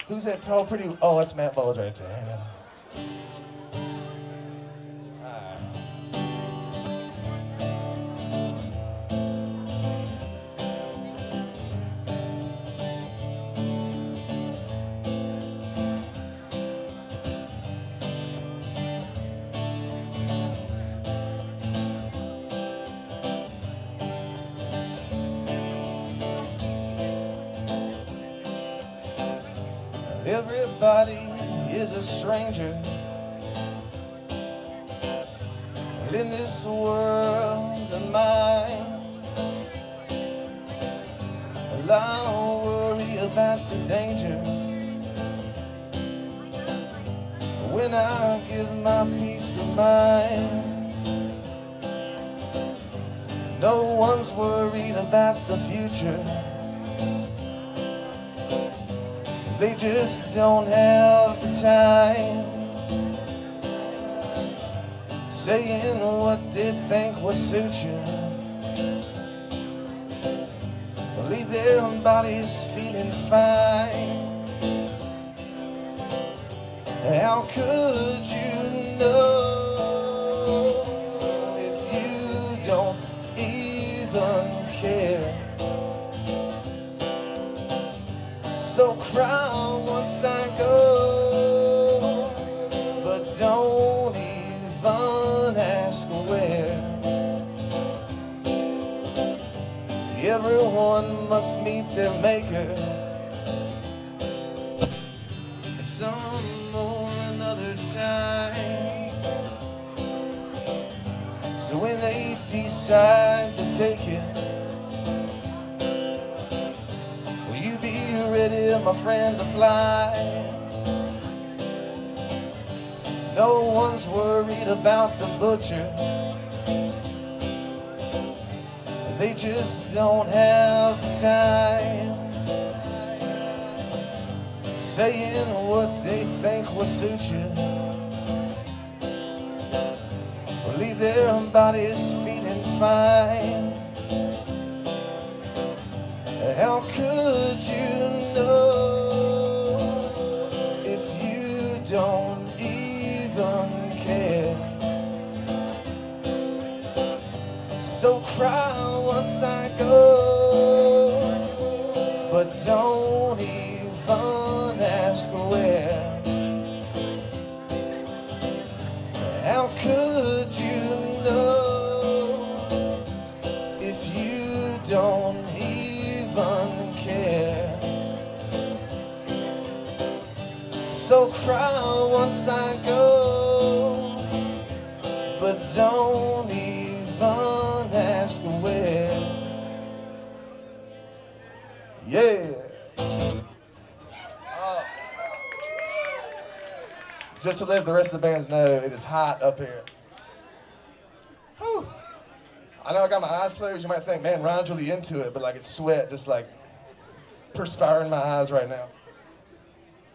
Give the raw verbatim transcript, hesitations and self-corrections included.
Who's that tall, pretty? Oh, that's Matt Bowles right there. Everybody is a stranger, and in this world of mine, well, I worry about the danger when I give my peace of mind. No one's worried about the future. They just don't have the time, saying what they think will suit you. Leave their bodies feeling fine. How could you know if you don't even care? So cry once I go, but don't even ask where. Everyone must meet their maker at some or another time. So when they decide to take it, ready, my friend, to fly. No one's worried about the butcher. They just don't have the time, saying what they think will suit you. Leave their bodies feeling fine. How could you know if you don't even care? So cry once I go, but don't even ask where. How could you know if you don't even care? So cry once I go, but don't even ask where. Yeah. Uh, just to let the rest of the bands know, it is hot up here. Whew. I know I got my eyes closed. You might think, man, Ryan's really into it, but like it's sweat just like perspiring my eyes right now.